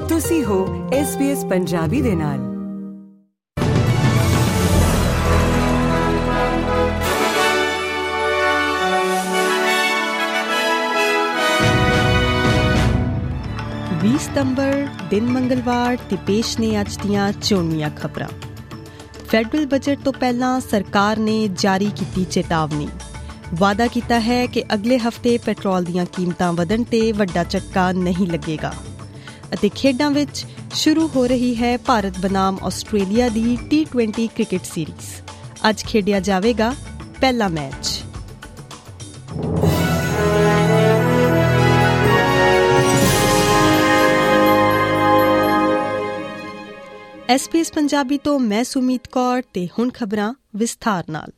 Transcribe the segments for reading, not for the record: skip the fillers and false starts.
ਤੁਸੀਂ ਹੋ SBS ਪੰਜਾਬੀ ਦੇ ਨਾਲ। ਸਤੰਬਰ ਦਿਨ ਮੰਗਲਵਾਰ ਤੇ ਪੇਸ਼ ਨੇ ਅੱਜ ਦੀਆਂ ਚੋਣਵੀਆਂ ਖਬਰਾਂ। ਫੈਡਰਲ ਬਜਟ ਤੋਂ ਪਹਿਲਾਂ ਸਰਕਾਰ ਨੇ ਜਾਰੀ ਕੀਤੀ ਚੇਤਾਵਨੀ। ਵਾਅਦਾ ਕੀਤਾ ਹੈ ਕਿ ਅਗਲੇ ਹਫ਼ਤੇ ਪੈਟਰੋਲ ਦੀਆਂ ਕੀਮਤਾਂ ਵਧਣ ਤੇ ਵੱਡਾ ਝਟਕਾ ਨਹੀਂ ਲੱਗੇਗਾ। ਅਤੇ ਖੇਡਾਂ ਵਿੱਚ ਸ਼ੁਰੂ ਹੋ ਰਹੀ ਹੈ ਭਾਰਤ ਬਨਾਮ ਆਸਟ੍ਰੇਲੀਆ ਦੀ T20 ਕ੍ਰਿਕਟ ਸੀਰੀਜ਼। ਅੱਜ ਖੇਡਿਆ ਜਾਵੇਗਾ ਪਹਿਲਾ ਮੈਚ। SBS ਪੰਜਾਬੀ ਤੋਂ ਮੈਂ ਸੁਮੀਤ ਕੌਰ ਤੇ ਹੁਣ ਖਬਰਾਂ ਵਿਸਥਾਰ ਨਾਲ।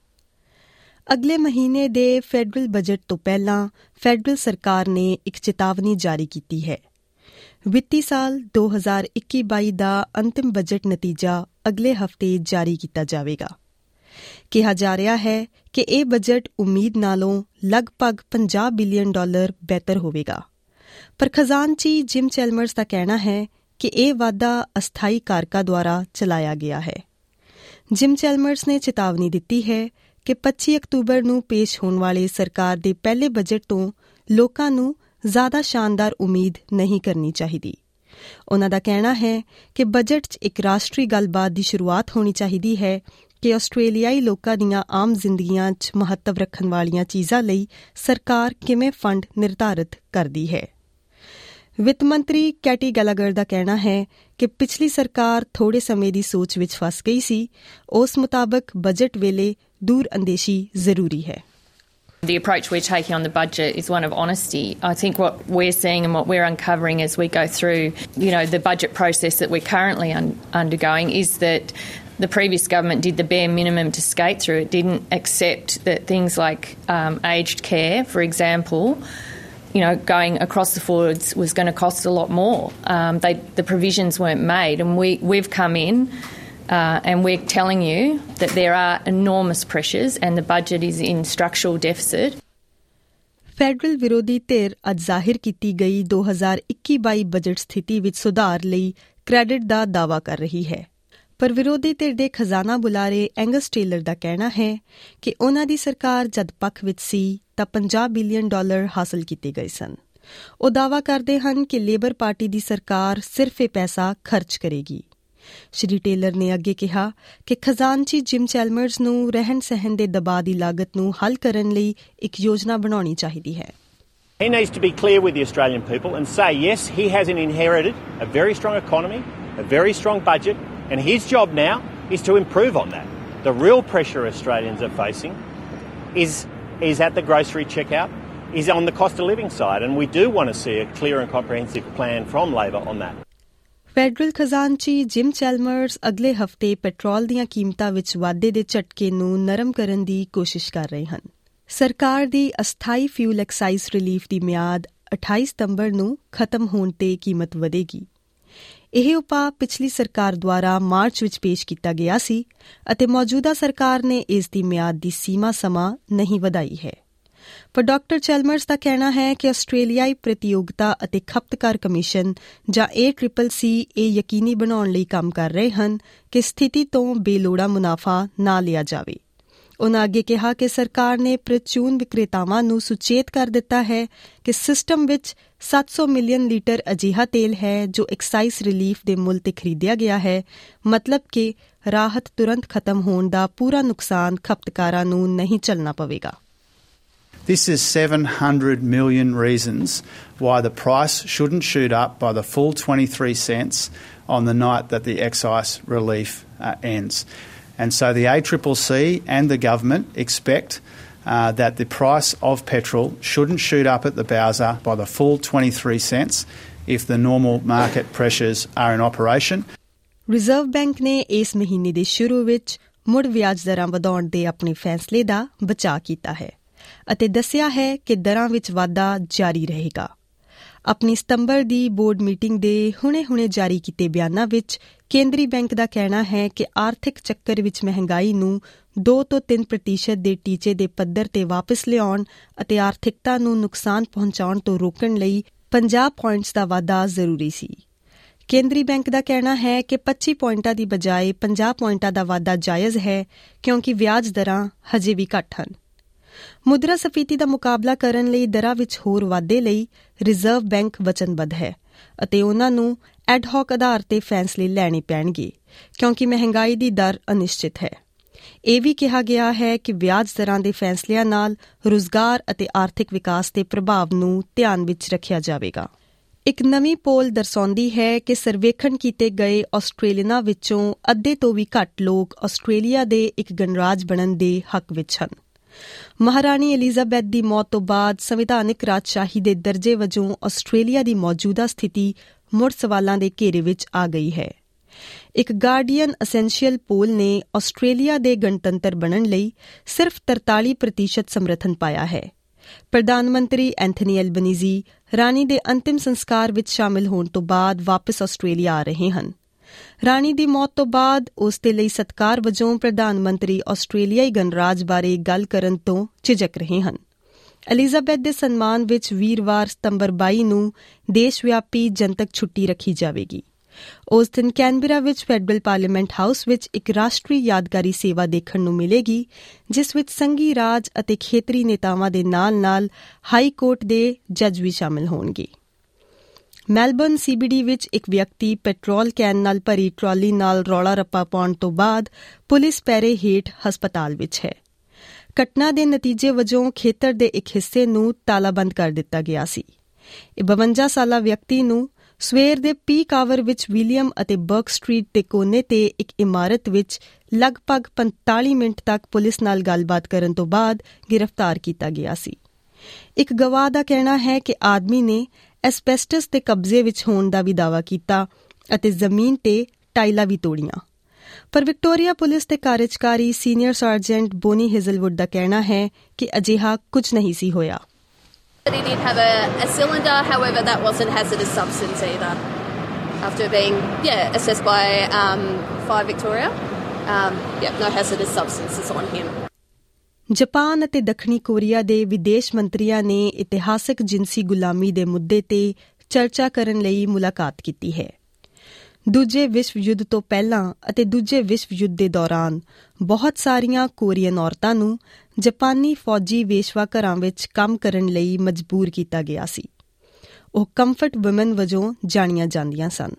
ਅਗਲੇ ਮਹੀਨੇ ਦੇ ਫੈਡਰਲ ਬਜਟ ਤੋਂ ਪਹਿਲਾਂ ਫੈਡਰਲ ਸਰਕਾਰ ਨੇ ਇੱਕ ਚੇਤਾਵਨੀ ਜਾਰੀ ਕੀਤੀ ਹੈ। ਵਿੱਤੀ ਸਾਲ 2021-22 ਦਾ ਅੰਤਿਮ ਬਜਟ ਨਤੀਜਾ ਅਗਲੇ ਹਫ਼ਤੇ ਜਾਰੀ ਕੀਤਾ ਜਾਵੇਗਾ। ਕਿਹਾ ਜਾ ਰਿਹਾ ਹੈ ਕਿ ਇਹ ਬਜਟ ਉਮੀਦ ਨਾਲੋਂ ਲਗਭਗ $50 ਬਿਲੀਅਨ ਬਿਹਤਰ ਹੋਵੇਗਾ। ਪਰ ਖਜ਼ਾਨਚੀ ਜਿਮ ਚੈਲਮਰਸ ਦਾ ਕਹਿਣਾ ਹੈ ਕਿ ਇਹ ਵਾਧਾ ਅਸਥਾਈ ਕਾਰਕਾਂ ਦੁਆਰਾ ਚਲਾਇਆ ਗਿਆ ਹੈ। ਜਿਮ ਚੈਲਮਰਸ ਨੇ ਚੇਤਾਵਨੀ ਦਿੱਤੀ ਹੈ ਕਿ 25 ਅਕਤੂਬਰ ਨੂੰ ਪੇਸ਼ ਹੋਣ ਵਾਲੇ ਸਰਕਾਰ ਦੇ ਪਹਿਲੇ ਬਜਟ ਤੋਂ ਲੋਕਾਂ ਨੂੰ ਜ਼ਿਆਦਾ ਸ਼ਾਨਦਾਰ ਉਮੀਦ ਨਹੀਂ ਕਰਨੀ ਚਾਹੀਦੀ। ਉਨ੍ਹਾਂ ਦਾ ਕਹਿਣਾ ਹੈ ਕਿ ਬਜਟ 'ਚ ਇੱਕ ਰਾਸ਼ਟਰੀ ਗੱਲਬਾਤ ਦੀ ਸ਼ੁਰੂਆਤ ਹੋਣੀ ਚਾਹੀਦੀ ਹੈ ਕਿ ਆਸਟ੍ਰੇਲੀਆਈ ਲੋਕਾਂ ਦੀਆਂ ਆਮ ਜ਼ਿੰਦਗੀਆਂ 'ਚ ਮਹੱਤਵ ਰੱਖਣ ਵਾਲੀਆਂ ਚੀਜ਼ਾਂ ਲਈ ਸਰਕਾਰ ਕਿਵੇਂ ਫੰਡ ਨਿਰਧਾਰਿਤ ਕਰਦੀ ਹੈ। ਵਿੱਤ ਮੰਤਰੀ ਕੈਟੀ ਗੈਲਾਗਰ ਦਾ ਕਹਿਣਾ ਹੈ ਕਿ ਪਿਛਲੀ ਸਰਕਾਰ ਥੋੜੇ ਸਮੇਂ ਦੀ ਸੋਚ ਵਿੱਚ ਫਸ ਗਈ ਸੀ। ਉਸ ਮੁਤਾਬਕ ਬਜਟ ਵੇਲੇ ਦੂਰ ਅੰਦੇਸ਼ੀ ਜ਼ਰੂਰੀ ਹੈ। The approach we're taking on the budget is one of honesty. I think what we're seeing and what we're uncovering as we go through, the budget process that we're currently undergoing is that the previous government did the bare minimum to skate through. It didn't accept that things like aged care, for example, going across the forwards was going to cost a lot more. The provisions weren't made, and we've come in and we're telling you that there are enormous pressures and the budget is in structural deficit. Federal ਵਿਰੋਧੀ ਧਿਰ ਅੱਜ ਜ਼ਾਹਿਰ ਕੀਤੀ ਗਈ 2021-22 budget ਸਥਿਤੀ ਵਿੱਚ ਸੁਧਾਰ ਲਈ ਕ੍ਰੈਡਿਟ ਦਾ ਦਾਅਵਾ ਕਰ ਰਹੀ ਹੈ। ਪਰ ਵਿਰੋਧੀ ਧਿਰ ਦੇ ਖਜ਼ਾਨਾ ਬੁਲਾਰੇ ਐਂਗਸ ਟੇਲਰ ਦਾ ਕਹਿਣਾ ਹੈ ਕਿ ਉਨ੍ਹਾਂ ਦੀ ਸਰਕਾਰ ਜਦ ਪੱਖ ਵਿੱਚ ਸੀ ਤਾਂ $50 ਬਿਲੀਅਨ ਹਾਸਲ ਕੀਤੇ ਗਏ ਸਨ। ਉਹ ਦਾਅਵਾ ਕਰਦੇ ਹਨ ਕਿ ਲੇਬਰ ਪਾਰਟੀ ਦੀ ਸਰਕਾਰ ਸਿਰਫ ਇਹ ਪੈਸਾ ਖਰਚ ਕਰੇਗੀ। ਸ਼੍ਰੀ ਟੇਲਰ ਨੇ ਅੱਗੇ ਕਿਹਾ ਕਿ ਖਜ਼ਾਨਚੀ ਜਿਮ ਚੈਲਮਰਸ ਨੂੰ ਰਹਿਣ ਸਹਿਣ ਦੇ ਦਬਾਅ ਦੀ ਲਾਗਤ ਨੂੰ ਹੱਲ ਕਰਨ ਲਈ ਇੱਕ ਯੋਜਨਾ ਬਣਾਉਣੀ ਚਾਹੀਦੀ ਹੈ। He needs to be clear with the Australian people and say, yes, he has inherited a very strong economy, a very strong budget, and his job now is to improve on that. The real pressure Australians are facing is at the grocery checkout, is on the cost of living side, and we do want to see a clear and comprehensive plan from Labor on that. Federal ਖਜ਼ਾਨਚੀ Jim Chalmers ਅਗਲੇ ਹਫ਼ਤੇ petrol ਦੀਆਂ ਕੀਮਤਾਂ ਵਿੱਚ ਵਾਧੇ ਦੇ ਝਟਕੇ ਨੂੰ ਨਰਮ ਕਰਨ ਦੀ ਕੋਸ਼ਿਸ਼ ਕਰ ਰਹੇ ਹਨ। ਸਰਕਾਰ ਦੀ ਅਸਥਾਈ ਫਿਊਲ ਐਕਸਾਈਜ਼ ਰਿਲੀਫ ਦੀ ਮਿਆਦ 28 ਸਤੰਬਰ ਨੂੰ ਖਤਮ ਹੋਣ ਤੇ ਕੀਮਤ ਵਧੇਗੀ। ਇਹ ਉਪਾਅ ਪਿਛਲੀ ਸਰਕਾਰ ਦੁਆਰਾ ਮਾਰਚ ਵਿੱਚ ਪੇਸ਼ ਕੀਤਾ ਗਿਆ ਸੀ ਅਤੇ ਮੌਜੂਦਾ ਸਰਕਾਰ ਨੇ ਇਸ ਦੀ ਮਿਆਦ ਦੀ ਸੀਮਾ ਸਮਾਂ ਨਹੀਂ ਵਧਾਈ ਹੈ। ਪਰ ਡਾਕਟਰ ਚੈਲਮਰਸ ਦਾ ਕਹਿਣਾ ਹੈ ਕਿ ਆਸਟ੍ਰੇਲੀਆਈ ਪ੍ਰਤੀਯੋਗਤਾ ਅਤੇ ਖਪਤਕਾਰ ਕਮਿਸ਼ਨ ਜਾਂ ACCC ਇਹ ਯਕੀਨੀ ਬਣਾਉਣ ਲਈ ਕੰਮ ਕਰ ਰਹੇ ਹਨ ਕਿ ਸਥਿਤੀ ਤੋਂ ਬੇਲੋੜਾ ਮੁਨਾਫਾ ਨਾ ਲਿਆ ਜਾਵੇ। ਉਨ੍ਹਾਂ ਅੱਗੇ ਕਿਹਾ ਕਿ ਸਰਕਾਰ ਨੇ ਪ੍ਰਚੂਨ ਵਿਕਰੇਤਾਵਾਂ ਨੂੰ ਸੁਚੇਤ ਕਰ ਦਿੱਤਾ ਹੈ ਕਿ ਸਿਸਟਮ ਵਿੱਚ 700 ਮਿਲੀਅਨ ਲੀਟਰ ਅਜਿਹਾ ਤੇਲ ਹੈ ਜੋ ਐਕਸਾਈਜ਼ ਰਿਲੀਫ ਦੇ ਮੁੱਲ ਤੇ ਖਰੀਦਿਆ ਗਿਆ ਹੈ, ਮਤਲਬ ਕਿ ਰਾਹਤ ਤੁਰੰਤ ਖਤਮ ਹੋਣ ਦਾ ਪੂਰਾ ਨੁਕਸਾਨ ਖਪਤਕਾਰਾਂ ਨੂੰ ਨਹੀਂ ਝੱਲਣਾ ਪਵੇਗਾ। This is 700 million reasons why the price shouldn't shoot up by the full 23 cents on the night that the excise relief ends. And so the ACCC and the government expect that the price of petrol shouldn't shoot up at the bowser by the full 23 cents if the normal market pressures are in operation. Reserve Bank ਨੇ ਇਸ ਮਹੀਨੇ ਦੇ ਸ਼ੁਰੂ ਵਿੱਚ ਮੁੜ ਵਿਆਜ ਦਰਾਂ ਵਧਾਉਣ ਦੇ ਆਪਣੇ ਫੈਸਲੇ ਦਾ ਬਚਾਅ ਕੀਤਾ ਹੈ ਅਤੇ ਦੱਸਿਆ ਹੈ ਕਿ ਦਰਾਂ ਵਿੱਚ ਵਾਧਾ ਜਾਰੀ ਰਹੇਗਾ। ਆਪਣੀ ਸਤੰਬਰ ਦੀ ਬੋਰਡ ਮੀਟਿੰਗ ਦੇ ਹੁਣੇ ਜਾਰੀ ਕੀਤੇ ਬਿਆਨਾਂ ਵਿੱਚ ਕੇਂਦਰੀ ਬੈਂਕ ਦਾ ਕਹਿਣਾ ਹੈ ਕਿ ਆਰਥਿਕ ਚੱਕਰ ਵਿੱਚ ਮਹਿੰਗਾਈ ਨੂੰ 2 ਤੋਂ 3% ਦੇ ਟੀਚੇ ਦੇ ਪੱਧਰ ਤੇ ਵਾਪਸ ਲਿਆਉਣ ਅਤੇ ਆਰਥਿਕਤਾ ਨੂੰ ਨੁਕਸਾਨ ਪਹੁੰਚਾਉਣ ਤੋਂ ਰੋਕਣ ਲਈ 50 ਪੁਆਇੰਟਸ ਦਾ ਵਾਧਾ ਜ਼ਰੂਰੀ ਸੀ। ਕੇਂਦਰੀ ਬੈਂਕ ਦਾ ਕਹਿਣਾ ਹੈ ਕਿ 25 ਪੁਆਇੰਟਾਂ ਦੀ ਬਜਾਏ 50 ਪੁਆਇੰਟਾਂ ਦਾ ਵਾਧਾ ਜਾਇਜ਼ ਹੈ ਕਿਉਂਕਿ ਵਿਆਜ ਦਰਾਂ ਹਜੇ ਵੀ ਘੱਟ ਹਨ। ਮੁਦਰਾ ਸਫੀਤੀ ਦਾ ਮੁਕਾਬਲਾ ਕਰਨ ਲਈ ਦਰਾਂ ਵਿੱਚ ਹੋਰ ਵਾਧੇ ਲਈ ਰਿਜ਼ਰਵ ਬੈਂਕ ਵਚਨਬੱਧ ਹੈ ਅਤੇ ਉਨ੍ਹਾਂ ਨੂੰ ਐਡਹੌਕ ਆਧਾਰ ਤੇ ਫੈਸਲੇ ਲੈਣੇ ਪੈਣਗੇ ਕਿਉਂਕਿ ਮਹਿੰਗਾਈ ਦੀ ਦਰ ਅਨਿਸ਼ਚਿਤ ਹੈ। ਇਹ ਵੀ ਕਿਹਾ ਗਿਆ ਹੈ ਕਿ ਵਿਆਜ ਦਰਾਂ ਦੇ ਫੈਸਲਿਆਂ ਨਾਲ ਰੁਜ਼ਗਾਰ ਅਤੇ ਆਰਥਿਕ ਵਿਕਾਸ ਦੇ ਪ੍ਰਭਾਵ ਨੂੰ ਧਿਆਨ ਵਿੱਚ ਰੱਖਿਆ ਜਾਵੇਗਾ। ਇੱਕ ਨਵੀਂ ਪੋਲ ਦਰਸਾਉਂਦੀ ਹੈ ਕਿ ਸਰਵੇਖਣ ਕੀਤੇ ਗਏ ਆਸਟ੍ਰੇਲੀਅਨਾਂ ਵਿੱਚੋਂ ਅੱਧੇ ਤੋਂ ਵੀ ਘੱਟ ਲੋਕ ਆਸਟ੍ਰੇਲੀਆ ਦੇ ਇੱਕ ਗਣਰਾਜ ਬਣਨ ਦੇ ਹੱਕ ਵਿੱਚ ਹਨ। ਮਹਾਰਾਣੀ ਐਲਿਜ਼ਾਬੈਥ ਦੀ ਮੌਤ ਤੋਂ ਬਾਅਦ ਸੰਵਿਧਾਨਿਕ ਰਾਜਸ਼ਾਹੀ ਦੇ ਦਰਜੇ ਵਜੋਂ ਆਸਟ੍ਰੇਲੀਆ ਦੀ ਮੌਜੂਦਾ ਸਥਿਤੀ ਮੁੜ ਸਵਾਲਾਂ ਦੇ ਘੇਰੇ ਵਿੱਚ ਆ ਗਈ ਹੈ। ਇੱਕ ਗਾਰਡੀਅਨ ਅਸੈਂਸ਼ੀਅਲ ਪੋਲ ਨੇ ਆਸਟ੍ਰੇਲੀਆ ਦੇ ਗਣਤੰਤਰ ਬਣਨ ਲਈ ਸਿਰਫ 43% ਸਮਰਥਨ ਪਾਇਆ ਹੈ। ਪ੍ਰਧਾਨ ਮੰਤਰੀ ਐਂਥਨੀ ਐਲਬਨੀਜ਼ੀ ਰਾਣੀ ਦੇ ਅੰਤਿਮ ਸੰਸਕਾਰ ਵਿੱਚ ਸ਼ਾਮਿਲ ਹੋਣ ਤੋਂ ਬਾਅਦ ਵਾਪਸ ਆਸਟ੍ਰੇਲੀਆ ਆ ਰਹੇ ਹਨ। ਰਾਣੀ ਦੀ ਮੌਤ ਤੋਂ ਬਾਅਦ ਉਸ ਦੇ ਲਈ ਸਤਿਕਾਰ ਵਜੋਂ ਪ੍ਰਧਾਨ ਮੰਤਰੀ ਆਸਟ੍ਰੇਲੀਆਈ ਗਣਰਾਜ ਬਾਰੇ ਗੱਲ ਕਰਨ ਤੋਂ ਝਿਜਕ ਰਹੇ ਹਨ। ਐਲਿਜ਼ਾਬੈਥ ਦੇ ਸਨਮਾਨ ਵਿੱਚ ਵੀਰਵਾਰ ਸਤੰਬਰ 22 ਨੂੰ ਦੇਸ਼ ਵਿਆਪੀ ਜਨਤਕ ਛੁੱਟੀ ਰੱਖੀ ਜਾਵੇਗੀ। ਉਸ ਦਿਨ ਕੈਨਬਰਾ ਵਿੱਚ ਫੈਡਰਲ ਪਾਰਲੀਮੈਂਟ ਹਾਊਸ ਵਿੱਚ ਇੱਕ ਰਾਸ਼ਟਰੀ ਯਾਦਗਾਰੀ ਸੇਵਾ ਦੇਖਣ ਨੂੰ ਮਿਲੇਗੀ ਜਿਸ ਵਿੱਚ ਸੰਘੀ ਰਾਜ ਅਤੇ ਖੇਤਰੀ ਨੇਤਾਵਾਂ ਦੇ ਨਾਲ-ਨਾਲ ਹਾਈ ਕੋਰਟ ਦੇ ਜੱਜ ਵੀ ਸ਼ਾਮਿਲ ਹੋਣਗੇ। ਮੈਲਬਰਨ CBD ਵਿੱਚ ਇੱਕ ਵਿਅਕਤੀ ਪੈਟਰੋਲ ਕੈਨ ਨਾਲ ਭਰੀ ਟਰਾਲੀ ਨਾਲ ਰੌਲਾ ਰੱਪਾ ਪਾਉਣ ਤੋਂ ਬਾਅਦ ਪੁਲਿਸ ਪਹਿਰੇ ਹੇਠ ਹਸਪਤਾਲ ਵਿੱਚ ਹੈ। ਘਟਨਾ ਦੇ ਨਤੀਜੇ ਵਜੋਂ ਖੇਤਰ ਦੇ ਇੱਕ ਹਿੱਸੇ ਨੂੰ ਤਾਲਾਬੰਦ ਕਰ ਦਿੱਤਾ ਗਿਆ ਸੀ। ਇਹ 52 ਸਾਲਾ ਵਿਅਕਤੀ ਨੂੰ ਸਵੇਰ ਦੇ ਪੀਕ ਆਵਰ ਵਿੱਚ ਵਿਲੀਅਮ ਅਤੇ ਬਰਕ ਸਟਰੀਟ ਦੇ ਕੋਨੇ ਤੇ ਇੱਕ ਇਮਾਰਤ ਵਿੱਚ ਲਗਭਗ 45 ਮਿੰਟ ਤੱਕ ਪੁਲਿਸ ਨਾਲ ਗੱਲਬਾਤ ਕਰਨ ਤੋਂ ਬਾਅਦ ਗ੍ਰਿਫਤਾਰ ਕੀਤਾ ਗਿਆ ਸੀ। ਇੱਕ ਗਵਾਹ ਦਾ ਕਹਿਣਾ ਹੈ ਕਿ ਆਦਮੀ ਨੇ ਐਸਬੈਸਟਸ ਦੇ ਕਬਜ਼ੇ ਵਿੱਚ ਹੋਣ ਦਾ ਵੀ ਦਾਅਵਾ ਕੀਤਾ ਅਤੇ ਜ਼ਮੀਨ ਤੇ ਟਾਈਲਾਂ ਵੀ ਤੋੜੀਆਂ। ਪਰ ਵਿਕਟੋਰੀਆ ਪੁਲਿਸ ਦੇ ਕਾਰਜਕਾਰੀ ਸੀਨੀਅਰ ਸਰਜੈਂਟ ਬੋਨੀ ਹਿਜ਼ਲਵੁੱਡ ਦਾ ਕਹਿਣਾ ਹੈ ਕਿ ਅਜਿਹਾ ਕੁਝ ਨਹੀਂ ਸੀ ਹੋਇਆ। He did have a cylinder, however that wasn't hazardous substance either. After being assessed by Fire Victoria, no hazardous substances on him. Japan ਅਤੇ ਦੱਖਣੀ ਕੋਰੀਆ ਦੇ ਵਿਦੇਸ਼ ਮੰਤਰੀਆਂ ਨੇ ਇਤਿਹਾਸਕ ਜਿਨਸੀ ਗੁਲਾਮੀ ਦੇ ਮੁੱਦੇ ਤੇ ਚਰਚਾ ਕਰਨ ਲਈ ਮੁਲਾਕਾਤ ਕੀਤੀ ਹੈ। ਦੂਜੇ ਵਿਸ਼ਵ ਯੁੱਧ ਤੋਂ ਪਹਿਲਾਂ ਅਤੇ ਦੂਜੇ ਵਿਸ਼ਵ ਯੁੱਧ ਦੇ ਦੌਰਾਨ ਬਹੁਤ ਸਾਰੀਆਂ ਕੋਰੀਅਨ ਔਰਤਾਂ ਨੂੰ ਜਾਪਾਨੀ ਫੌਜੀ ਵੇਸ਼ਵਾ ਘਰਾਂ ਵਿੱਚ ਕੰਮ ਕਰਨ ਲਈ ਮਜਬੂਰ ਕੀਤਾ ਗਿਆ ਸੀ। ਉਹ ਕੰਫਰਟ ਵੂਮਨ ਵਜੋਂ ਜਾਣੀਆਂ ਜਾਂਦੀਆਂ ਸਨ।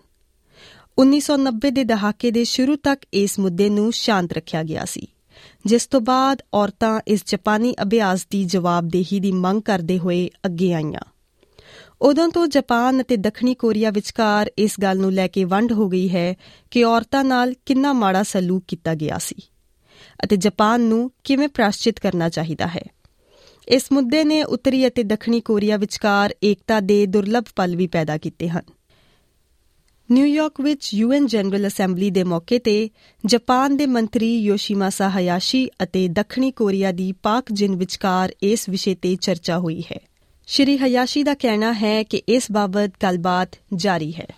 1990 ਦੇ ਦਹਾਕੇ ਦੇ ਸ਼ੁਰੂ ਤੱਕ ਇਸ ਮੁੱਦੇ ਨੂੰ ਸ਼ਾਂਤ ਰੱਖਿਆ ਗਿਆ ਸੀ, ਜਿਸ ਤੋਂ ਬਾਅਦ ਔਰਤਾਂ ਇਸ ਜਾਪਾਨੀ ਅਭਿਆਸ ਦੀ ਜਵਾਬਦੇਹੀ ਦੀ ਮੰਗ ਕਰਦੇ ਹੋਏ ਅੱਗੇ ਆਈਆਂ। ਉਦੋਂ ਤੋਂ ਜਾਪਾਨ ਅਤੇ ਦੱਖਣੀ ਕੋਰੀਆ ਵਿਚਕਾਰ ਇਸ ਗੱਲ ਨੂੰ ਲੈ ਕੇ ਵੰਡ ਹੋ ਗਈ ਹੈ ਕਿ ਔਰਤਾਂ ਨਾਲ ਕਿੰਨਾ ਮਾੜਾ ਸਲੂਕ ਕੀਤਾ ਗਿਆ ਸੀ ਅਤੇ ਜਾਪਾਨ ਨੂੰ ਕਿਵੇਂ ਪ੍ਰਾਸ਼ਚਿਤ ਕਰਨਾ ਚਾਹੀਦਾ ਹੈ। ਇਸ ਮੁੱਦੇ ਨੇ ਉੱਤਰੀ ਅਤੇ ਦੱਖਣੀ ਕੋਰੀਆ ਵਿਚਕਾਰ ਏਕਤਾ ਦੇ ਦੁਰਲੱਭ ਪਲ ਵੀ ਪੈਦਾ ਕੀਤੇ ਹਨ। ਨਿਊਯਾਰਕ ਵਿੱਚ UN ਜਨਰਲ ਅਸੈਂਬਲੀ ਦੇ ਮੌਕੇ ਤੇ ਜਾਪਾਨ ਦੇ ਮੰਤਰੀ ਯੋਸ਼ੀਮਾਸਾ ਹਯਾਸ਼ੀ ਅਤੇ ਦੱਖਣੀ ਕੋਰੀਆ ਦੀ ਪਾਕ ਜਿਨ ਵਿਚਕਾਰ ਇਸ ਵਿਸ਼ੇ ਤੇ ਚਰਚਾ ਹੋਈ ਹੈ। ਸ਼੍ਰੀ ਹਯਾਸ਼ੀ ਦਾ ਕਹਿਣਾ ਹੈ ਕਿ ਇਸ ਬਾਬਤ ਗੱਲਬਾਤ ਜਾਰੀ ਹੈ।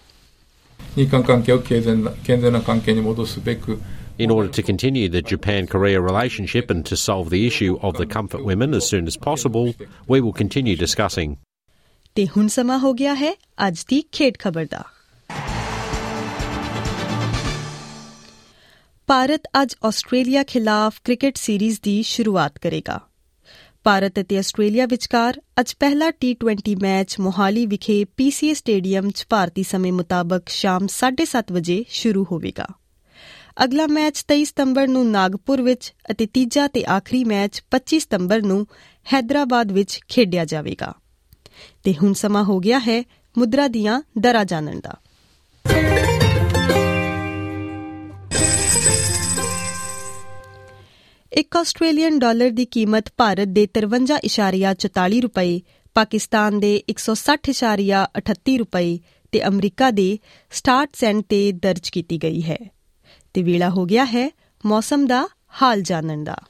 In order to continue the Japan-Korea relationship and to solve the issue of the comfort women as soon as possible, we will continue discussing. ਤੇ ਹੁਣ ਸਮਾਂ ਹੋ ਗਿਆ ਹੈ ਅੱਜ ਦੀ ਖੇਡ ਖਬਰ ਦਾ। ਭਾਰਤ ਅੱਜ ਆਸਟ੍ਰੇਲੀਆ ਖਿਲਾਫ ਕ੍ਰਿਕਟ ਸੀਰੀਜ਼ ਦੀ ਸ਼ੁਰੂਆਤ ਕਰੇਗਾ। ਭਾਰਤ ਅਤੇ ਆਸਟ੍ਰੇਲੀਆ ਵਿਚਕਾਰ ਅੱਜ ਪਹਿਲਾ T20 ਮੈਚ ਮੋਹਾਲੀ ਵਿਖੇ PCA ਸਟੇਡੀਅਮ 'ਚ ਭਾਰਤੀ ਸਮੇਂ ਮੁਤਾਬਕ ਸ਼ਾਮ 7:30 ਵਜੇ ਸ਼ੁਰੂ ਹੋਵੇਗਾ। ਅਗਲਾ ਮੈਚ 23 ਸਤੰਬਰ ਨੂੰ ਨਾਗਪੁਰ ਵਿੱਚ ਅਤੇ ਤੀਜਾ ਤੇ ਆਖਰੀ ਮੈਚ 25 ਸਤੰਬਰ ਨੂੰ ਹੈਦਰਾਬਾਦ ਵਿੱਚ ਖੇਡਿਆ ਜਾਵੇਗਾ। ਤੇ ਹੁਣ ਸਮਾਂ ਹੋ ਗਿਆ ਹੈ ਮੁਦਰਾ ਦੀਆਂ ਦਰਾਂ ਜਾਣਨ ਦਾ। ਇੱਕ ਆਸਟ੍ਰੇਲੀਅਨ ਡਾਲਰ ਦੀ ਕੀਮਤ ਭਾਰਤ ਦੇ 53.44 ਰੁਪਏ, ਪਾਕਿਸਤਾਨ ਦੇ 160.38 ਰੁਪਏ ਤੇ ਅਮਰੀਕਾ ਦੇ 67 ਸੈਂਟ ਤੇ ਦਰਜ ਕੀਤੀ ਗਈ ਹੈ। ਤੇ ਵੇਲਾ ਹੋ ਗਿਆ ਹੈ ਮੌਸਮ ਦਾ ਹਾਲ ਜਾਣਨ ਦਾ।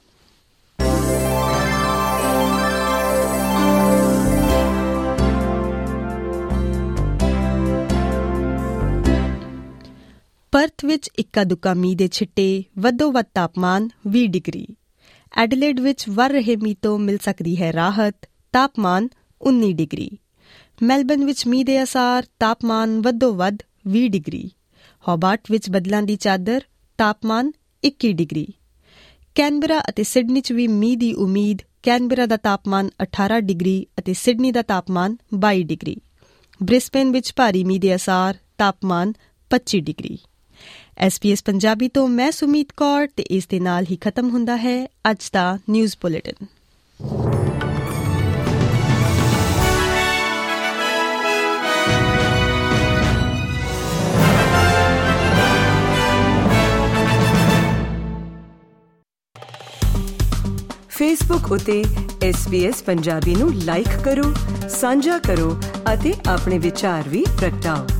ਪਰਥ ਵਿੱਚ ਇੱਕਾ ਦੁੱਕਾ ਮੀਂਹ ਦੇ ਛਿੱਟੇ, ਵੱਧੋ ਵੱਧ ਤਾਪਮਾਨ 20 ਡਿਗਰੀ। ਐਡਲੇਡ ਵਿੱਚ ਵਰ ਰਹੇ ਮੀਂਹ ਤੋਂ ਮਿਲ ਸਕਦੀ ਹੈ ਰਾਹਤ, ਤਾਪਮਾਨ 19 ਡਿਗਰੀ। ਮੈਲਬਰਨ ਵਿੱਚ ਮੀਂਹ ਦੇ ਅਸਾਰ, ਤਾਪਮਾਨ ਵੱਧੋ ਵੱਧ 20 ਡਿਗਰੀ। ਹੋਬਾਰਟ ਵਿੱਚ ਬੱਦਲਾਂ ਦੀ ਚਾਦਰ, ਤਾਪਮਾਨ 21 ਡਿਗਰੀ। ਕੈਨਬਰਾ ਅਤੇ ਸਿਡਨੀ 'ਚ ਵੀ ਮੀਂਹ ਦੀ ਉਮੀਦ, ਕੈਨਬਰਾ ਦਾ ਤਾਪਮਾਨ 18 ਡਿਗਰੀ ਅਤੇ ਸਿਡਨੀ ਦਾ ਤਾਪਮਾਨ 22 ਡਿਗਰੀ। ਬ੍ਰਿਸਬੇਨ ਵਿੱਚ ਭਾਰੀ ਮੀਂਹ ਦੇ ਅਸਾਰ, ਤਾਪਮਾਨ 25 ਡਿਗਰੀ। SBS ਪੰਜਾਬੀ ਤੋਂ ਮੈਂ ਸੁਮੀਤ ਕੌਰ ਤੇ ਇਸ ਦੇ ਨਾਲ ਹੀ ਖਤਮ ਹੁੰਦਾ ਹੈ ਅੱਜ ਦਾ ਨਿਊਜ਼ ਬੁਲੇਟਿਨ। ਫੇਸਬੁੱਕ ਉਤੇ SBS ਪੰਜਾਬੀ ਨੂੰ ਲਾਈਕ ਕਰੋ, ਸਾਂਝਾ ਕਰੋ ਅਤੇ ਆਪਣੇ ਵਿਚਾਰ ਵੀ ਪ੍ਰਗਟਾਓ।